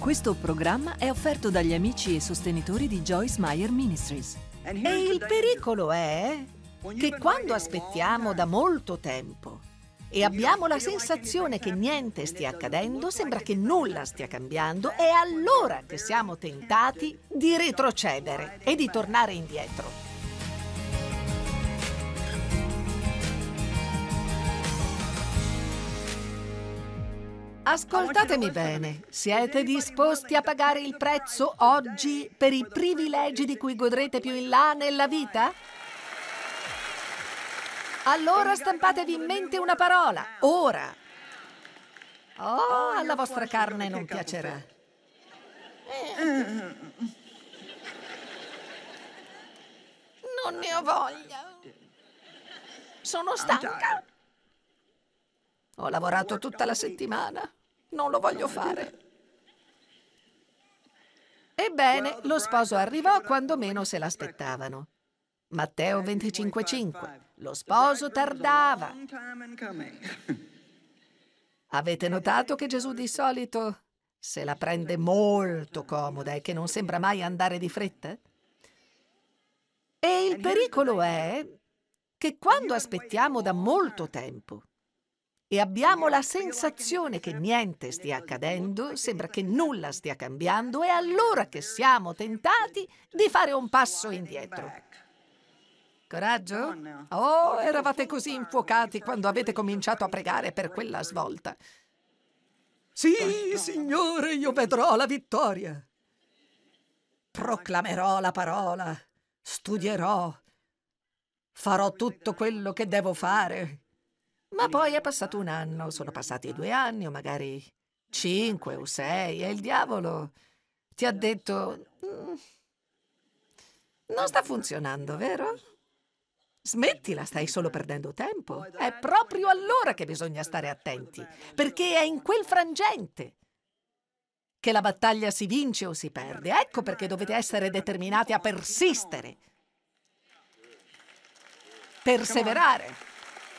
Questo programma è offerto dagli amici e sostenitori di Joyce Meyer Ministries. E il pericolo è che quando aspettiamo da molto tempo e abbiamo la sensazione che niente stia accadendo, sembra che nulla stia cambiando, è allora che siamo tentati di retrocedere e di tornare indietro. Ascoltatemi bene, siete disposti a pagare il prezzo oggi per i privilegi di cui godrete più in là nella vita? Allora stampatevi in mente una parola, ora. Oh, alla vostra carne non piacerà. Non ne ho voglia. Sono stanca. Ho lavorato tutta la settimana. Non lo voglio fare. Ebbene, lo sposo arrivò quando meno se l'aspettavano. Matteo 25,5. Lo sposo tardava. Avete notato che Gesù di solito se la prende molto comoda e che non sembra mai andare di fretta? E il pericolo è che quando aspettiamo da molto tempo e abbiamo la sensazione che niente stia accadendo, sembra che nulla stia cambiando, è allora che siamo tentati di fare un passo indietro. Coraggio? Oh, eravate così infuocati quando avete cominciato a pregare per quella svolta. Sì, Signore, io vedrò la vittoria. Proclamerò la parola, studierò, farò tutto quello che devo fare. Ma poi è passato un anno, sono passati 2 anni o magari 5 o 6 e il diavolo ti ha detto non sta funzionando, vero? Smettila, stai solo perdendo tempo. È proprio allora che bisogna stare attenti, perché è in quel frangente che la battaglia si vince o si perde. Ecco perché dovete essere determinati a persistere, perseverare.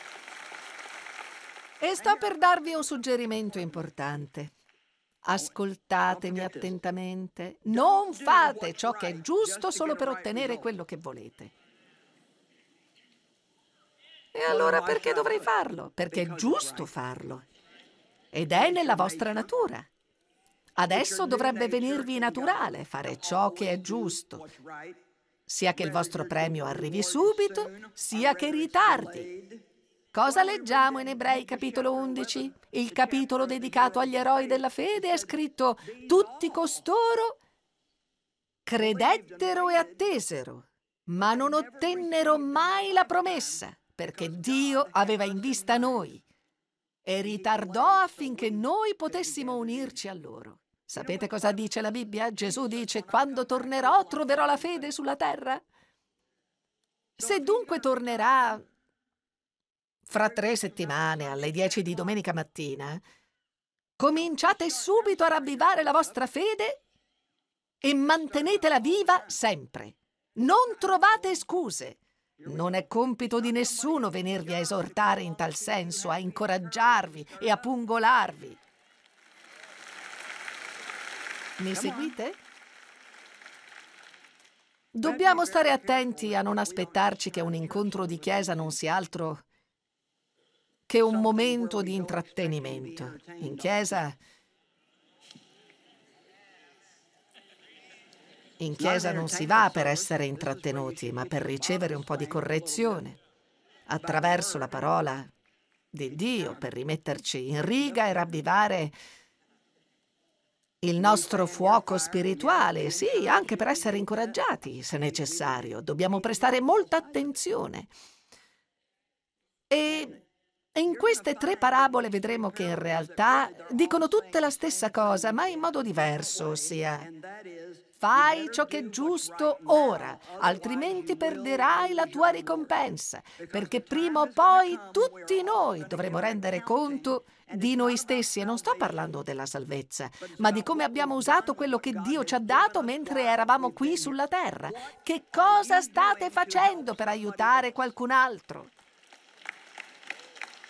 E sto per darvi un suggerimento importante. Ascoltatemi attentamente. Non fate ciò che è giusto solo per ottenere quello che volete. E allora perché dovrei farlo? Perché è giusto farlo. Ed è nella vostra natura. Adesso dovrebbe venirvi naturale fare ciò che è giusto, sia che il vostro premio arrivi subito, sia che ritardi. Cosa leggiamo in Ebrei capitolo 11? Il capitolo dedicato agli eroi della fede è scritto: tutti costoro credettero e attesero, ma non ottennero mai la promessa, perché Dio aveva in vista noi e ritardò affinché noi potessimo unirci a loro. Sapete cosa dice la Bibbia? Gesù dice: quando tornerò troverò la fede sulla terra? Se dunque tornerà fra 3 settimane, alle 10 di domenica mattina, cominciate subito a ravvivare la vostra fede e mantenetela viva sempre. Non trovate scuse. Non è compito di nessuno venirvi a esortare in tal senso, a incoraggiarvi e a pungolarvi. Mi seguite? Dobbiamo stare attenti a non aspettarci che un incontro di chiesa non sia altro che un momento di intrattenimento. In chiesa non si va per essere intrattenuti, ma per ricevere un po' di correzione attraverso la parola di Dio, per rimetterci in riga e ravvivare il nostro fuoco spirituale, sì, anche per essere incoraggiati, se necessario. Dobbiamo prestare molta attenzione. E in queste 3 parabole vedremo che in realtà dicono tutte la stessa cosa, ma in modo diverso, ossia: fai ciò che è giusto ora, altrimenti perderai la tua ricompensa, perché prima o poi tutti noi dovremo rendere conto di noi stessi. E non sto parlando della salvezza, ma di come abbiamo usato quello che Dio ci ha dato mentre eravamo qui sulla terra. Che cosa state facendo per aiutare qualcun altro?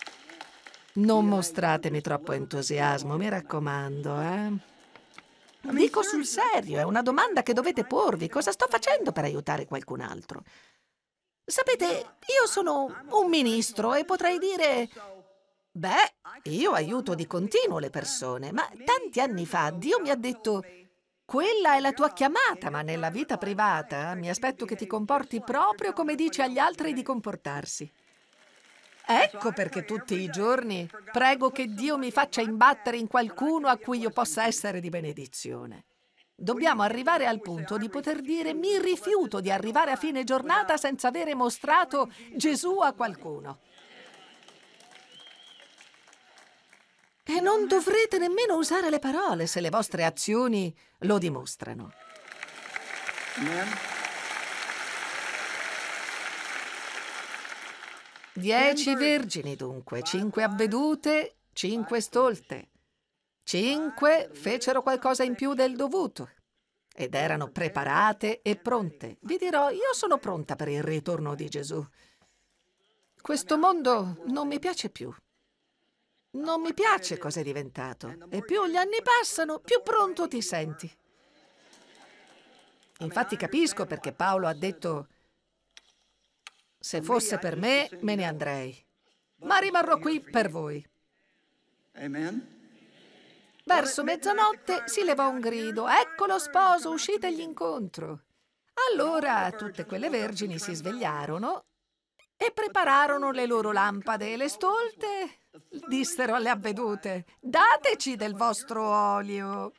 Non mostratemi troppo entusiasmo, mi raccomando, Dico sul serio, è una domanda che dovete porvi. Cosa sto facendo per aiutare qualcun altro? Sapete, io sono un ministro e potrei dire, beh, io aiuto di continuo le persone, ma tanti anni fa Dio mi ha detto, quella è la tua chiamata, ma nella vita privata mi aspetto che ti comporti proprio come dici agli altri di comportarsi. Ecco perché tutti i giorni prego che Dio mi faccia imbattere in qualcuno a cui io possa essere di benedizione. Dobbiamo arrivare al punto di poter dire mi rifiuto di arrivare a fine giornata senza avere mostrato Gesù a qualcuno. E non dovrete nemmeno usare le parole se le vostre azioni lo dimostrano. Amen. 10 vergini dunque, 5 avvedute, 5 stolte. 5 fecero qualcosa in più del dovuto ed erano preparate e pronte. Vi dirò, io sono pronta per il ritorno di Gesù. Questo mondo non mi piace più. Non mi piace cosa è diventato. E più gli anni passano, più pronto ti senti. Infatti capisco perché Paolo ha detto: se fosse per me, me ne andrei, ma rimarrò qui per voi. Amen. Verso mezzanotte si levò un grido: ecco lo sposo, uscitegli incontro. Allora tutte quelle vergini si svegliarono e prepararono le loro lampade e le stolte dissero alle avvedute: dateci del vostro olio.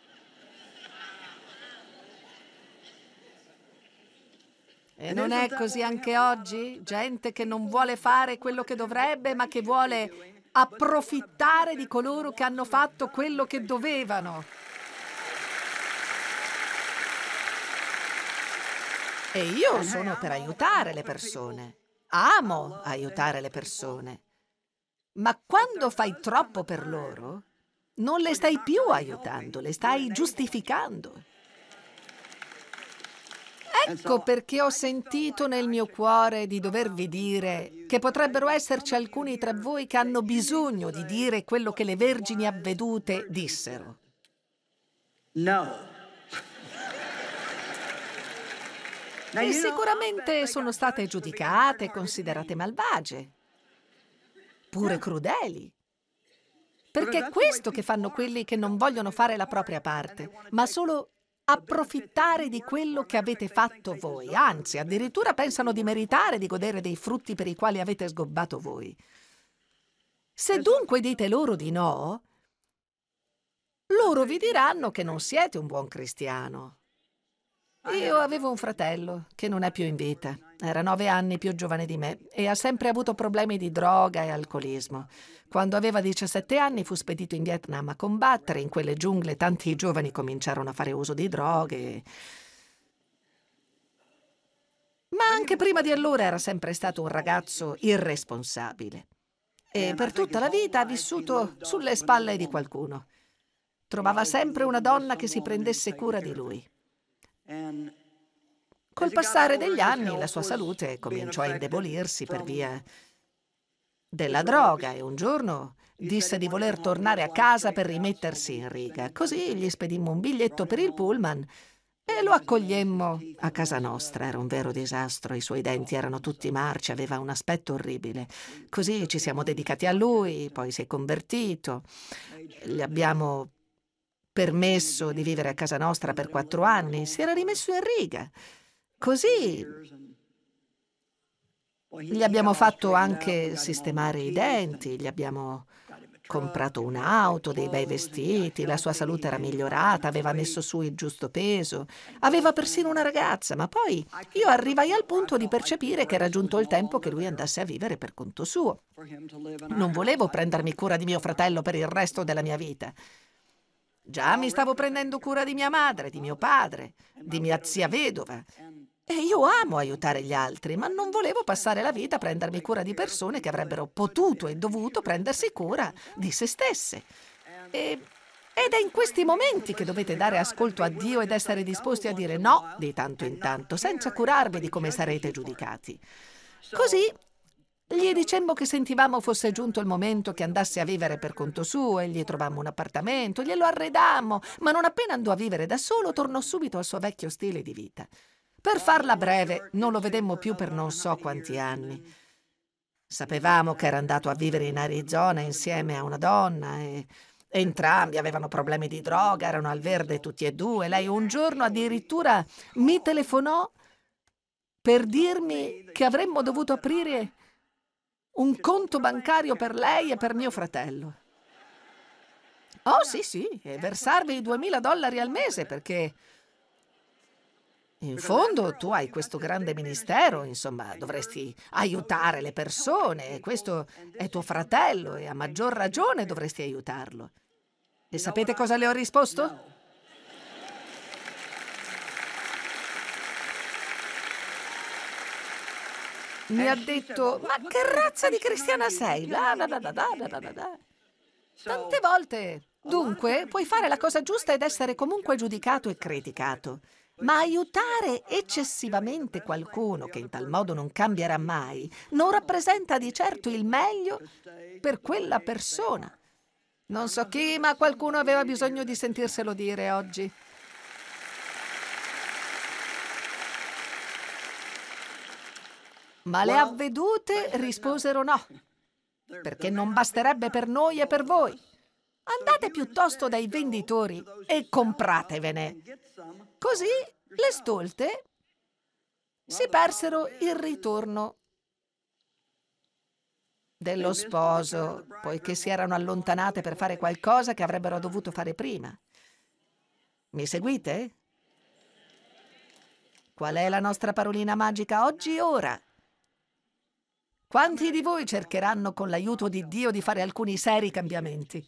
E non è così anche oggi? Gente che non vuole fare quello che dovrebbe, ma che vuole approfittare di coloro che hanno fatto quello che dovevano. E io sono per aiutare le persone. Amo aiutare le persone. Ma quando fai troppo per loro, non le stai più aiutando, le stai giustificando. Ecco perché ho sentito nel mio cuore di dovervi dire che potrebbero esserci alcuni tra voi che hanno bisogno di dire quello che le vergini avvedute dissero. No. E sicuramente sono state giudicate e considerate malvagie, pure crudeli. Perché è questo che fanno quelli che non vogliono fare la propria parte, ma solo approfittare di quello che avete fatto voi. Anzi, addirittura pensano di meritare di godere dei frutti per i quali avete sgobbato voi. Se dunque dite loro di no, loro vi diranno che non siete un buon cristiano. Io avevo un fratello che non è più in vita. Era 9 anni più giovane di me e ha sempre avuto problemi di droga e alcolismo. Quando aveva 17 anni fu spedito in Vietnam a combattere. In quelle giungle tanti giovani cominciarono a fare uso di droghe. Ma anche prima di allora era sempre stato un ragazzo irresponsabile. E per tutta la vita ha vissuto sulle spalle di qualcuno. Trovava sempre una donna che si prendesse cura di lui. Col passare degli anni la sua salute cominciò a indebolirsi per via della droga e un giorno disse di voler tornare a casa per rimettersi in riga. Così gli spedimmo un biglietto per il pullman e lo accogliemmo a casa nostra. Era un vero disastro, i suoi denti erano tutti marci, aveva un aspetto orribile. Così ci siamo dedicati a lui, poi si è convertito, gli abbiamo permesso di vivere a casa nostra per 4 anni, si era rimesso in riga. Così gli abbiamo fatto anche sistemare i denti, gli abbiamo comprato un'auto, dei bei vestiti, la sua salute era migliorata, aveva messo su il giusto peso, aveva persino una ragazza, ma poi io arrivai al punto di percepire che era giunto il tempo che lui andasse a vivere per conto suo. Non volevo prendermi cura di mio fratello per il resto della mia vita. Già mi stavo prendendo cura di mia madre, di mio padre, di mia zia vedova. E io amo aiutare gli altri, ma non volevo passare la vita a prendermi cura di persone che avrebbero potuto e dovuto prendersi cura di se stesse. Ed è in questi momenti che dovete dare ascolto a Dio ed essere disposti a dire no di tanto in tanto, senza curarvi di come sarete giudicati. Così Gli dicemmo che sentivamo fosse giunto il momento che andasse a vivere per conto suo e gli trovammo un appartamento, glielo arredammo, ma non appena andò a vivere da solo tornò subito al suo vecchio stile di vita. Per farla breve, non lo vedemmo più per non so quanti anni. Sapevamo che era andato a vivere in Arizona insieme a una donna e entrambi avevano problemi di droga, erano al verde tutti e due. Lei un giorno addirittura mi telefonò per dirmi che avremmo dovuto aprire un conto bancario per lei e per mio fratello. Oh sì, e versarvi i $2000 al mese perché in fondo tu hai questo grande ministero, insomma, dovresti aiutare le persone, questo è tuo fratello e a maggior ragione dovresti aiutarlo. E sapete cosa le ho risposto? Mi ha detto, ma che razza di cristiana sei? Bla bla bla bla bla bla bla bla. Tante volte. Dunque, puoi fare la cosa giusta ed essere comunque giudicato e criticato. Ma aiutare eccessivamente qualcuno che in tal modo non cambierà mai non rappresenta di certo il meglio per quella persona. Non so chi, ma qualcuno aveva bisogno di sentirselo dire oggi. Ma le avvedute risposero no, perché non basterebbe per noi e per voi. Andate piuttosto dai venditori e compratevene. Così le stolte si persero il ritorno dello sposo, poiché si erano allontanate per fare qualcosa che avrebbero dovuto fare prima. Mi seguite? Qual è la nostra parolina magica oggi? Ora. Quanti di voi cercheranno con l'aiuto di Dio di fare alcuni seri cambiamenti?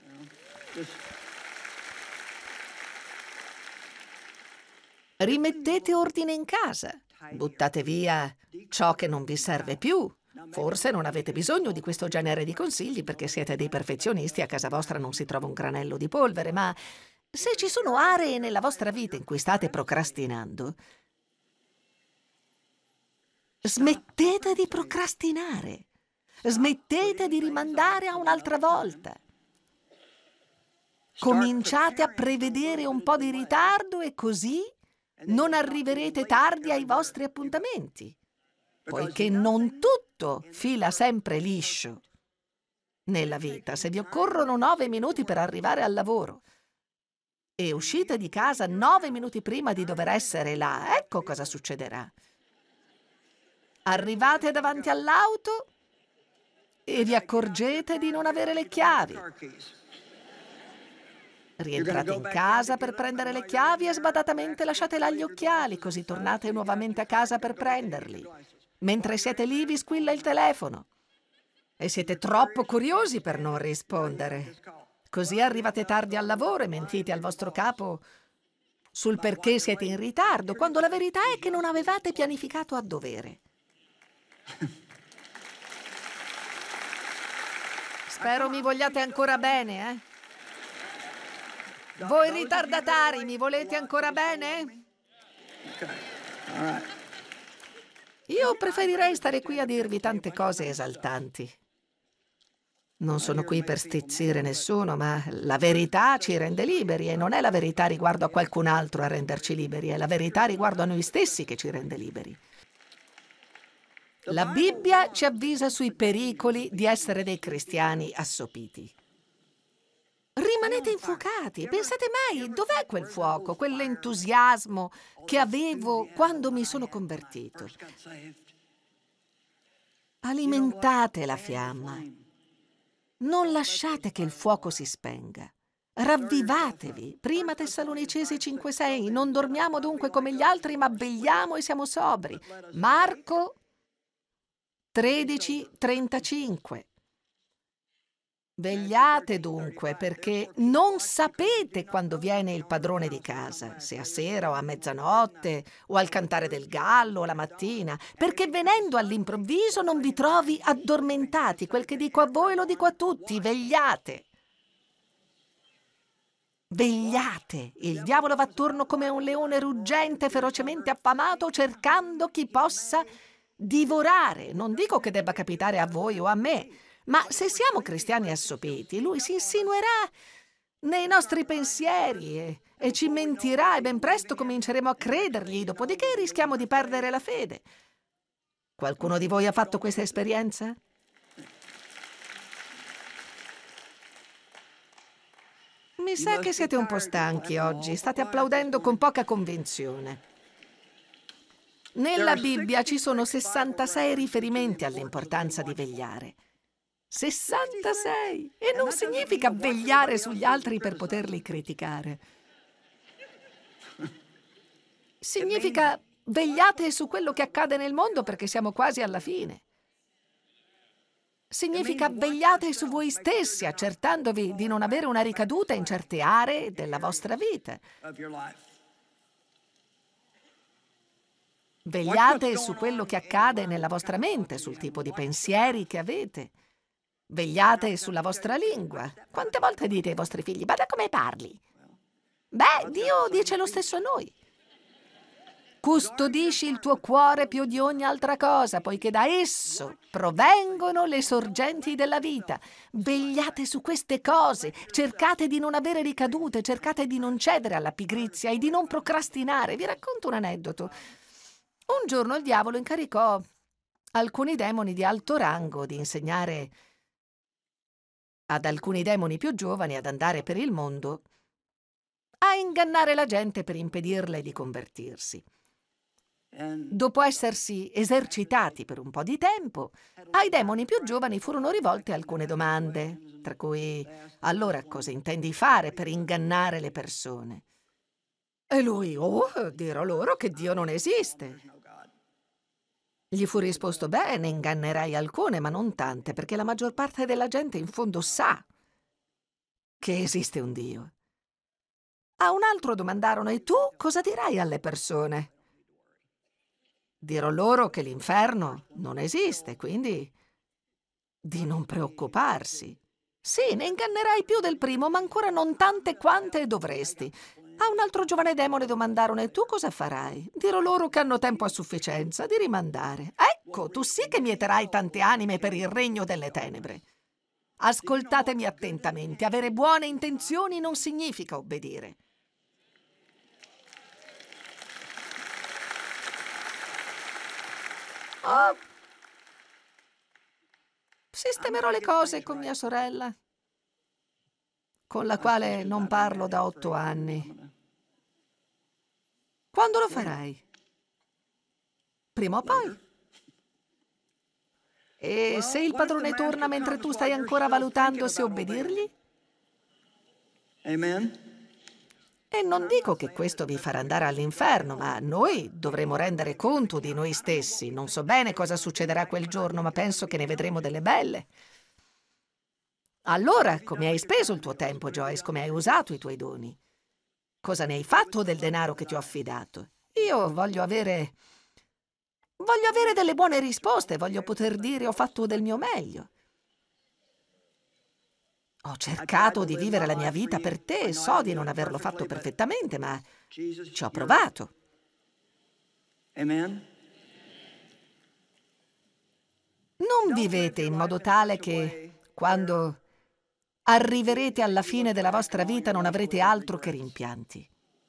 Rimettete ordine in casa, buttate via ciò che non vi serve più. Forse non avete bisogno di questo genere di consigli perché siete dei perfezionisti e a casa vostra non si trova un granello di polvere, ma se ci sono aree nella vostra vita in cui state procrastinando, smettete di procrastinare, smettete di rimandare a un'altra volta. Cominciate a prevedere un po' di ritardo e così non arriverete tardi ai vostri appuntamenti, poiché non tutto fila sempre liscio nella vita. Se vi occorrono 9 minuti per arrivare al lavoro e uscite di casa 9 minuti prima di dover essere là, ecco cosa succederà. Arrivate davanti all'auto e vi accorgete di non avere le chiavi. Rientrate in casa per prendere le chiavi e sbadatamente lasciate là gli occhiali, così tornate nuovamente a casa per prenderli. Mentre siete lì vi squilla il telefono e siete troppo curiosi per non rispondere. Così arrivate tardi al lavoro e mentite al vostro capo sul perché siete in ritardo, quando la verità è che non avevate pianificato a dovere. Spero mi vogliate ancora bene, eh? Voi ritardatari, mi volete ancora bene? Io preferirei stare qui a dirvi tante cose esaltanti. Non sono qui per stizzire nessuno, ma la verità ci rende liberi e non è la verità riguardo a qualcun altro a renderci liberi, è la verità riguardo a noi stessi che ci rende liberi. La Bibbia ci avvisa sui pericoli di essere dei cristiani assopiti. Rimanete infuocati. Pensate mai, dov'è quel fuoco, quell'entusiasmo che avevo quando mi sono convertito? Alimentate la fiamma. Non lasciate che il fuoco si spenga. Ravvivatevi. Prima Tessalonicesi 5,6. Non dormiamo dunque come gli altri, ma vegliamo e siamo sobri. Marco 13,35. Vegliate dunque, perché non sapete quando viene il padrone di casa, se a sera o a mezzanotte, o al cantare del gallo o la mattina, perché venendo all'improvviso non vi trovi addormentati. Quel che dico a voi lo dico a tutti, vegliate. Vegliate! Il diavolo va attorno come un leone ruggente, ferocemente affamato, cercando chi possa divorare. Non dico che debba capitare a voi o a me, ma se siamo cristiani assopiti, lui si insinuerà nei nostri pensieri e ci mentirà e ben presto cominceremo a credergli, dopodiché rischiamo di perdere la fede. Qualcuno di voi ha fatto questa esperienza? Mi sa che siete un po' stanchi oggi, state applaudendo con poca convinzione. Nella Bibbia ci sono 66 riferimenti all'importanza di vegliare. 66! E non significa vegliare sugli altri per poterli criticare. Significa vegliate su quello che accade nel mondo perché siamo quasi alla fine. Significa vegliate su voi stessi, accertandovi di non avere una ricaduta in certe aree della vostra vita. Vegliate su quello che accade nella vostra mente, sul tipo di pensieri che avete. Vegliate sulla vostra lingua. Quante volte dite ai vostri figli, bada come parli? Beh, Dio dice lo stesso a noi. Custodisci il tuo cuore più di ogni altra cosa, poiché da esso provengono le sorgenti della vita. Vegliate su queste cose, cercate di non avere ricadute, cercate di non cedere alla pigrizia e di non procrastinare. Vi racconto un aneddoto. Un giorno il diavolo incaricò alcuni demoni di alto rango di insegnare ad alcuni demoni più giovani ad andare per il mondo a ingannare la gente per impedirle di convertirsi. Dopo essersi esercitati per un po' di tempo, ai demoni più giovani furono rivolte alcune domande, tra cui: allora cosa intendi fare per ingannare le persone? E lui: dirò loro che Dio non esiste. Gli fu risposto: beh, ne ingannerai alcune, ma non tante, perché la maggior parte della gente in fondo sa che esiste un Dio. A un altro domandarono: e tu cosa dirai alle persone? Dirò loro che l'inferno non esiste, quindi di non preoccuparsi. Sì, ne ingannerai più del primo, ma ancora non tante quante dovresti. A un altro giovane demone domandarono: e tu cosa farai? Dirò loro che hanno tempo a sufficienza di rimandare. Ecco, tu sì che mieterai tante anime per il regno delle tenebre. Ascoltatemi attentamente. Avere buone intenzioni non significa obbedire. Sistemerò le cose con mia sorella, con la quale non parlo da 8 anni. Quando lo farai? Prima o poi. E se il padrone torna mentre tu stai ancora valutando se obbedirgli? Amen. E non dico che questo vi farà andare all'inferno, ma noi dovremo rendere conto di noi stessi. Non so bene cosa succederà quel giorno, ma penso che ne vedremo delle belle. Allora, come hai speso il tuo tempo, Joyce? Come hai usato i tuoi doni? Cosa ne hai fatto del denaro che ti ho affidato? Io voglio avere delle buone risposte, voglio poter dire ho fatto del mio meglio. Ho cercato di vivere la mia vita per te, so di non averlo fatto perfettamente, ma ci ho provato. Amen. Non vivete in modo tale che, quando arriverete alla fine della vostra vita, non avrete altro che rimpianti.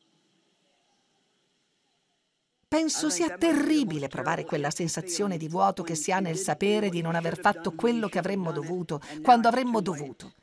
Penso sia terribile provare quella sensazione di vuoto che si ha nel sapere di non aver fatto quello che avremmo dovuto, quando avremmo dovuto.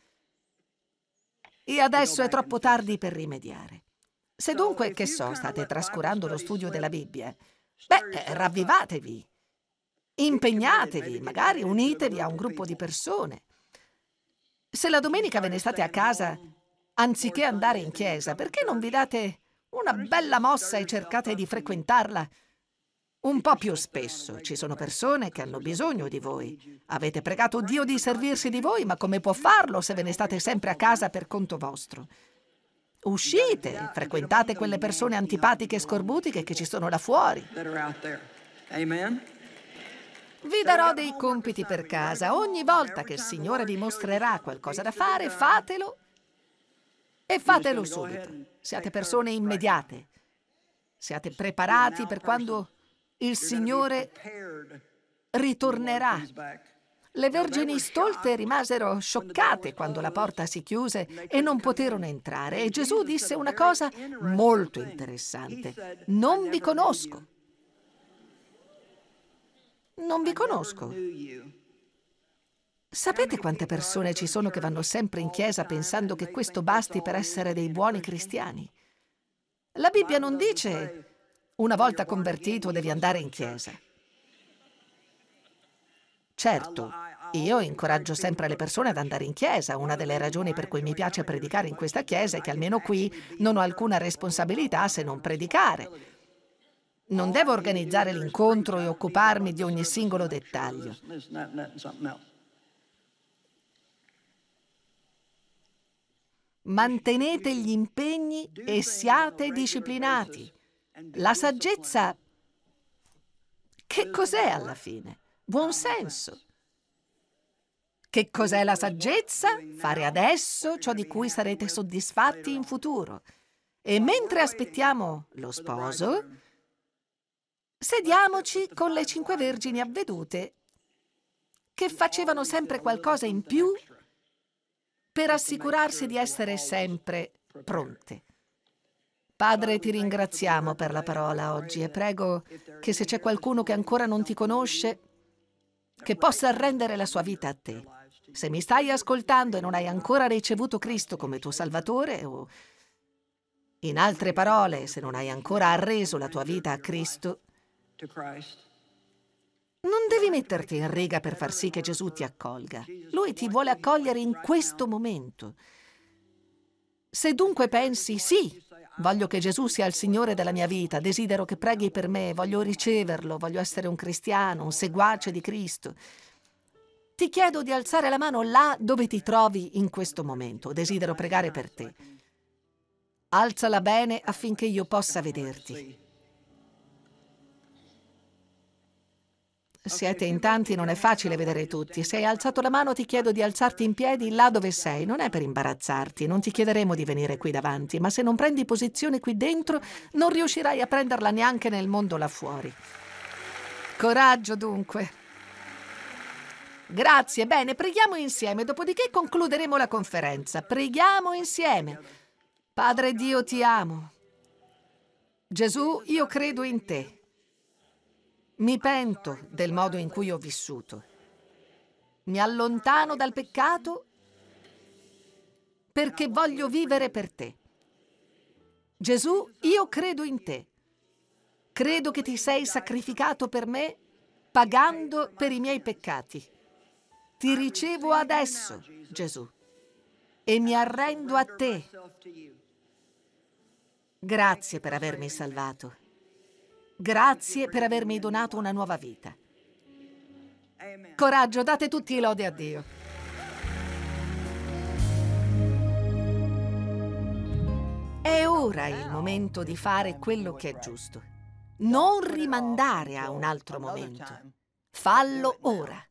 E adesso è troppo tardi per rimediare. Se dunque, che so, state trascurando lo studio della Bibbia, ravvivatevi, impegnatevi, magari unitevi a un gruppo di persone. Se la domenica ve ne state a casa, anziché andare in chiesa, perché non vi date una bella mossa e cercate di frequentarla un po' più spesso? Ci sono persone che hanno bisogno di voi. Avete pregato Dio di servirsi di voi, ma come può farlo se ve ne state sempre a casa per conto vostro? Uscite, frequentate quelle persone antipatiche e scorbutiche che ci sono là fuori. Amen. Vi darò dei compiti per casa. Ogni volta che il Signore vi mostrerà qualcosa da fare, fatelo e fatelo subito. Siate persone immediate. Siate preparati per quando il Signore ritornerà. Le vergini stolte rimasero scioccate quando la porta si chiuse e non poterono entrare. E Gesù disse una cosa molto interessante: non vi conosco. Non vi conosco. Sapete quante persone ci sono che vanno sempre in chiesa pensando che questo basti per essere dei buoni cristiani? La Bibbia non dice una volta convertito devi andare in chiesa. Certo, io incoraggio sempre le persone ad andare in chiesa. Una delle ragioni per cui mi piace predicare in questa chiesa è che almeno qui non ho alcuna responsabilità se non predicare. Non devo organizzare l'incontro e occuparmi di ogni singolo dettaglio. Mantenete gli impegni e siate disciplinati. La saggezza, che cos'è alla fine? Buon senso. Che cos'è la saggezza? Fare adesso ciò di cui sarete soddisfatti in futuro. E mentre aspettiamo lo sposo, sediamoci con le 5 vergini avvedute che facevano sempre qualcosa in più per assicurarsi di essere sempre pronte. Padre, ti ringraziamo per la parola oggi e prego che se c'è qualcuno che ancora non ti conosce, che possa arrendere la sua vita a te. Se mi stai ascoltando e non hai ancora ricevuto Cristo come tuo Salvatore, o in altre parole, se non hai ancora arreso la tua vita a Cristo, non devi metterti in riga per far sì che Gesù ti accolga. Lui ti vuole accogliere in questo momento. Se dunque pensi, sì, voglio che Gesù sia il Signore della mia vita, desidero che preghi per me, voglio riceverlo, voglio essere un cristiano, un seguace di Cristo, ti chiedo di alzare la mano là dove ti trovi in questo momento. Desidero pregare per te. Alzala bene affinché io possa vederti. Siete in tanti, non è facile vedere tutti. Se hai alzato la mano ti chiedo di alzarti in piedi là dove sei. Non è per imbarazzarti, non ti chiederemo di venire qui davanti, ma se non prendi posizione qui dentro non riuscirai a prenderla neanche nel mondo là fuori. Coraggio dunque. Grazie, bene, preghiamo insieme, dopodiché concluderemo la conferenza. Preghiamo insieme. Padre Dio, ti amo. Gesù, io credo in te. Mi pento del modo in cui ho vissuto. Mi allontano dal peccato perché voglio vivere per te. Gesù, io credo in te. Credo che ti sei sacrificato per me pagando per i miei peccati. Ti ricevo adesso, Gesù, e mi arrendo a te. Grazie per avermi salvato. Grazie per avermi donato una nuova vita. Coraggio, date tutti i lodi a Dio. È ora il momento di fare quello che è giusto. Non rimandare a un altro momento. Fallo ora.